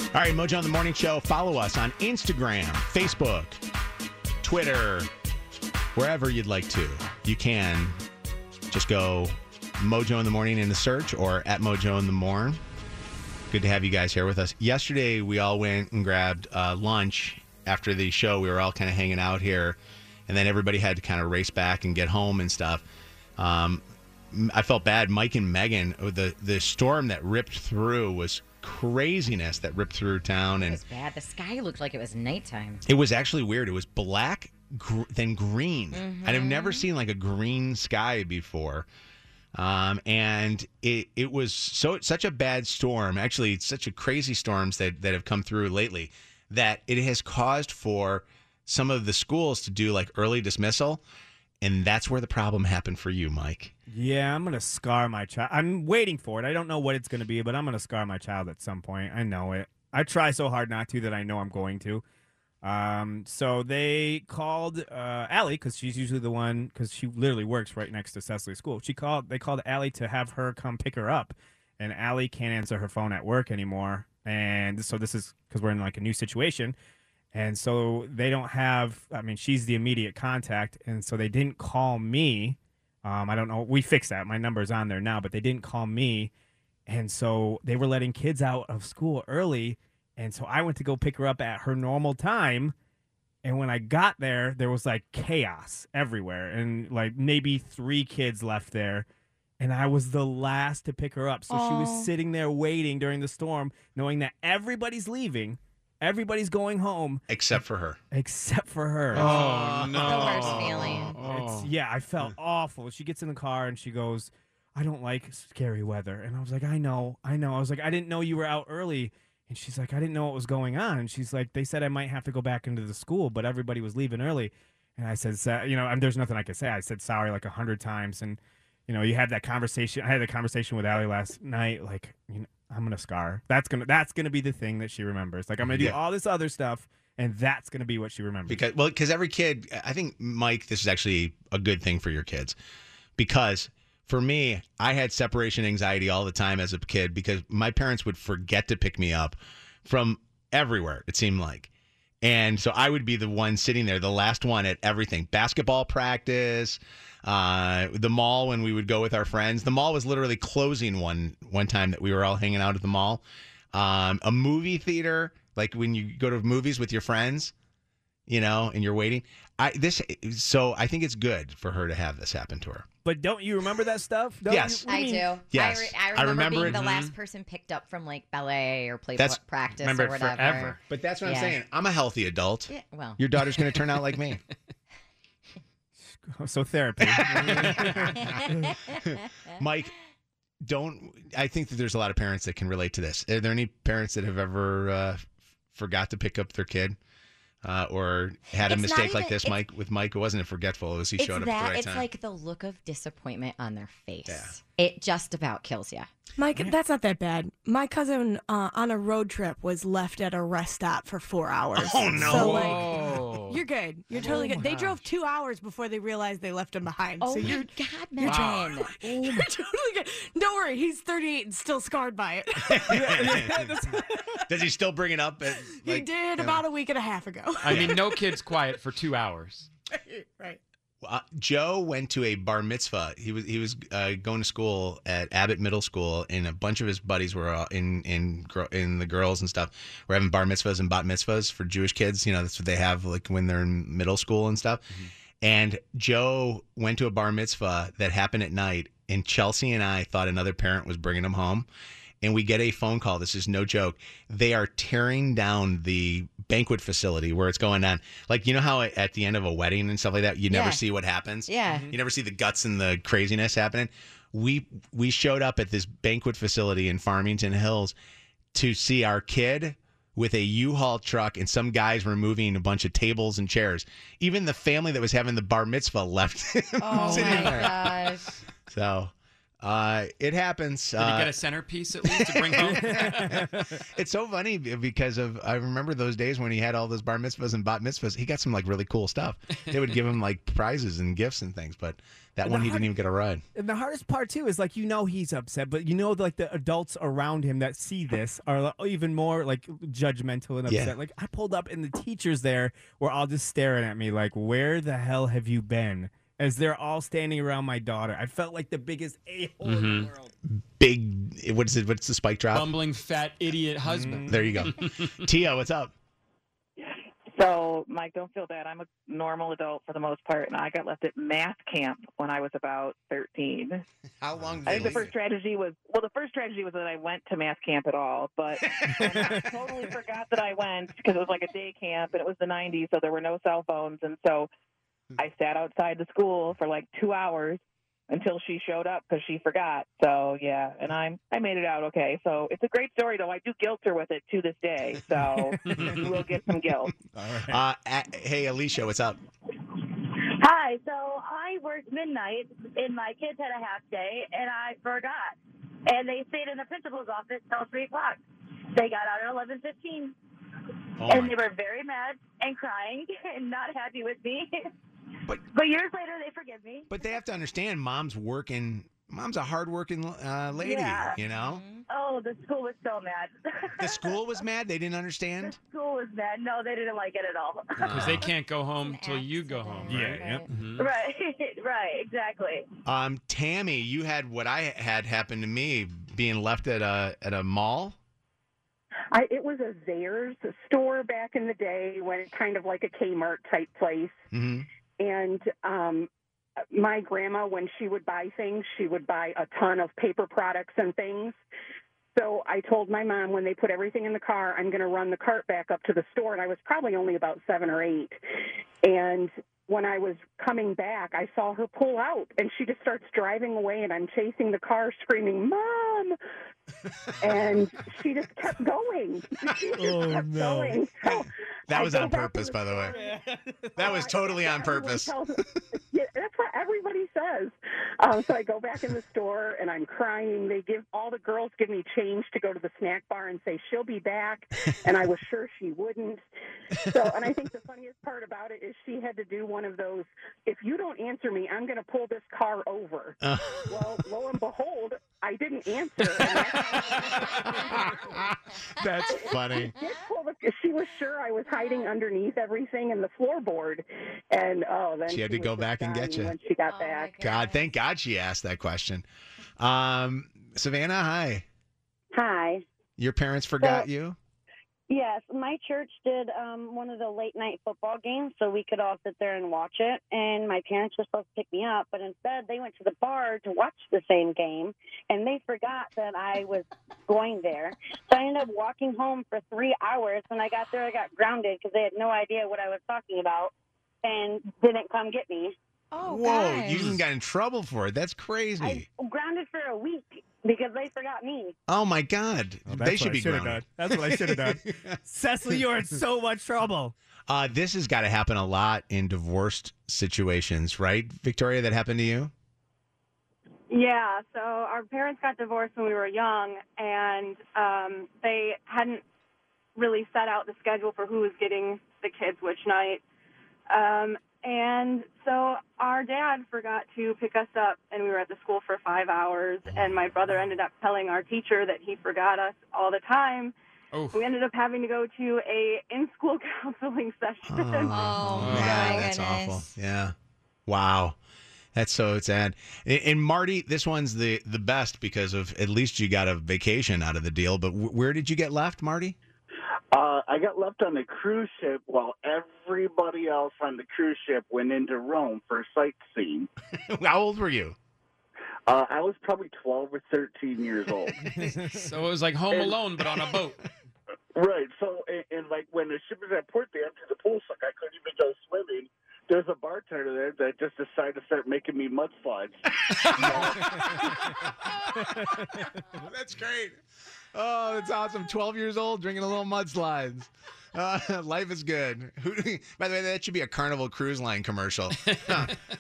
All right, Mojo on the Morning Show. Follow us on Instagram, Facebook, Twitter, wherever you'd like to. You can just go Mojo in the Morning in the search or at Mojo in the Morn. Good to have you guys here with us. Yesterday, we all went and grabbed lunch after the show. We were all kind of hanging out here, and then everybody had to kind of race back and get home and stuff. I felt bad. Mike and Megan, the storm that ripped through was craziness that ripped through town. And it was bad. The sky looked like it was nighttime. It was actually weird. It was black, then green. Mm-hmm. I've never seen like a green sky before. And it was such a bad storm. Actually, it's such a crazy storms that have come through lately that it has caused for some of the schools to do like early dismissal. And that's where the problem happened for you, Mike. Yeah, I'm going to scar my child. I'm waiting for it. I don't know what it's going to be, but I'm going to scar my child at some point. I know it. I try so hard not to that I know I'm going to. So they called Allie, because she's usually the one, because she literally works right next to Cecily School. They called Allie to have her come pick her up, and Allie can't answer her phone at work anymore. And so this is because we're in like a new situation. And so they don't have, she's the immediate contact. And so they didn't call me. I don't know. We fixed that. My number's on there now, but they didn't call me. And so they were letting kids out of school early. And so I went to go pick her up at her normal time. And when I got there, there was like chaos everywhere. And like maybe 3 kids left there. And I was the last to pick her up. So she was sitting there waiting during the storm, knowing that everybody's leaving. Everybody's going home. Except for her. Oh, no. The worst feeling. I felt awful. She gets in the car and she goes, I don't like scary weather. And I was like, I know. I was like, I didn't know you were out early. And she's like, I didn't know what was going on. And she's like, they said I might have to go back into the school, but everybody was leaving early. And I said, there's nothing I could say. I said sorry like 100 times. And, you had that conversation. I had a conversation with Allie last night. Like, I'm gonna scar. That's gonna be the thing that she remembers. Like I'm gonna do all this other stuff, and that's gonna be what she remembers. Because every kid, I think, Mike, this is actually a good thing for your kids. Because for me, I had separation anxiety all the time as a kid because my parents would forget to pick me up from everywhere. It seemed like. And so I would be the one sitting there, the last one at everything. Basketball practice, the mall when we would go with our friends. The mall was literally closing one time that we were all hanging out at the mall. A movie theater, like when you go to movies with your friends, and you're waiting. So I think it's good for her to have this happen to her. But don't you remember that stuff? Yes. I do. Yes. I remember being the last person picked up from like ballet or play practice or whatever. Forever. But that's what I'm saying. I'm a healthy adult. Yeah, well, your daughter's going to turn out like me. So therapy. Mike, I think that there's a lot of parents that can relate to this. Are there any parents that have ever forgot to pick up their kid? Or had a mistake like this, Mike? With Mike, it wasn't forgetful. It was he showed up at the right time. It's like the look of disappointment on their face. Yeah. It just about kills you. Mike, that's not that bad. My cousin on a road trip was left at a rest stop for 4 hours. Oh, no. So, you're good. You're totally good. They drove 2 hours before they realized they left him behind. Oh, so my God, Megan. You're totally good. Don't worry. He's 38 and still scarred by it. Does he still bring it up? He did about a week and a half ago. I mean, no kid's quiet for 2 hours. Right. Joe went to a bar mitzvah. He was going to school at Abbott Middle School, and a bunch of his buddies were in the girls and stuff were having bar mitzvahs and bat mitzvahs for Jewish kids. That's what they have like when they're in middle school and stuff. Mm-hmm. And Joe went to a bar mitzvah that happened at night, and Chelsea and I thought another parent was bringing him home. And we get a phone call. This is no joke. They are tearing down the banquet facility where it's going on. Like, you know how at the end of a wedding and stuff like that, you never see what happens? Yeah. You never see the guts and the craziness happening. We showed up at this banquet facility in Farmington Hills to see our kid with a U-Haul truck, and some guys were moving a bunch of tables and chairs. Even the family that was having the bar mitzvah left him sitting there. Gosh. So... It happens. Did he get a centerpiece at least to bring home? It's so funny because I remember those days when he had all those bar mitzvahs and bat mitzvahs. He got some like really cool stuff. They would give him like prizes and gifts and things, but that one he didn't even get a ride. And the hardest part too is like he's upset, but like the adults around him that see this are even more like judgmental and upset. Yeah. Like I pulled up and the teachers there were all just staring at me like, "Where the hell have you been?" As they're all standing around my daughter. I felt like the biggest a-hole in the world. Big, what is it? What's the spike drop? Bumbling, fat, idiot husband. There you go. Tia, what's up? So, Mike, don't feel bad. I'm a normal adult for the most part, and I got left at math camp when I was about 13. How long did I they think the leave first tragedy was that I went to math camp at all, but I totally forgot that I went because it was like a day camp, and it was the 90s, so there were no cell phones, and so I sat outside the school for like 2 hours until she showed up because she forgot. So, yeah, and I made it out okay. So it's a great story, though. I do guilt her with it to this day, so we'll get some guilt. All right. Hey, Alicia, what's up? Hi. So I worked midnight, and my kids had a half day, and I forgot. And they stayed in the principal's office till 3 o'clock. They got out at 11:15, and they were very mad and crying and not happy with me. But years later, they forgive me. But they have to understand, Mom's a hardworking lady, Yeah. you know? Oh, the school was so mad. The school was mad? They didn't understand? The school was mad. No, they didn't like it at all. Because they can't go home till you go home. Right? Yeah, yep. Mhm. Right, exactly. Tammy, you had what I had happen to me, being left at a mall. It was a Zayre's store back in the day when it's kind of like a Kmart type place. Mm-hmm. And my grandma, when she would buy things, she would buy a ton of paper products and things. So I told my mom when they put everything in the car, I'm going to run the cart back up to the store. And I was probably only about 7 or 8. And when I was coming back, I saw her pull out, and she just starts driving away, and I'm chasing the car screaming, "Mom!" And she just kept going. She just kept going. So That I was go on back purpose, in the by the way. store. That was totally on purpose. Yeah, that's what everybody says. So I go back in the store, and I'm crying. All the girls give me change to go to the snack bar and say she'll be back, and I was sure she wouldn't. So, and I think the funniest part about it is she had to do one of those, if you don't answer me, I'm going to pull this car over. Well, lo and behold, I didn't answer. That's funny. She was sure I was hiding underneath everything in the floorboard, and then She had to go was back and get dying you. when she got back. God, thank God she asked that question. Savannah, hi. Hi. Your parents forgot you? Yes, my church did one of the late night football games so we could all sit there and watch it. And my parents were supposed to pick me up, but instead they went to the bar to watch the same game, and they forgot that I was going there. So I ended up walking home for 3 hours. When I got there, I got grounded because they had no idea what I was talking about and didn't come get me. Oh, Whoa, guys. you even got in trouble for it. That's I crazy. grounded for a week because they forgot me. Oh, my God. Well, They that's should what I be should've grounded. done. That's what I should have done. Cecily, you're in so much trouble. This has got to happen a lot in divorced situations, right, Victoria? That happened to you? Yeah, so our parents got divorced when we were young, and they hadn't really set out the schedule for who was getting the kids which night. And so our dad forgot to pick us up, and we were at the school for 5 hours, and my brother ended up telling our teacher that he forgot us all the time. Oof. We ended up having to go to a in-school counseling session. Oh, my that's goodness. awful. Yeah. Wow. That's so sad. And Marty, this one's the best because of at least you got a vacation out of the deal. But where did you get left, Marty? I got left on a cruise ship while everybody else on the cruise ship went into Rome for sightseeing. How old were you? I was probably 12 or 13 years old. So it was like Home Alone, but on a boat. Right. So, and like when the ship was at port, they emptied the pool, so I couldn't even go swimming. There's a bartender there that just decided to start making me mudslides. That's great. Oh, that's awesome. 12 years old, drinking a little mudslides. Life is good. By the way, that should be a Carnival Cruise Line commercial.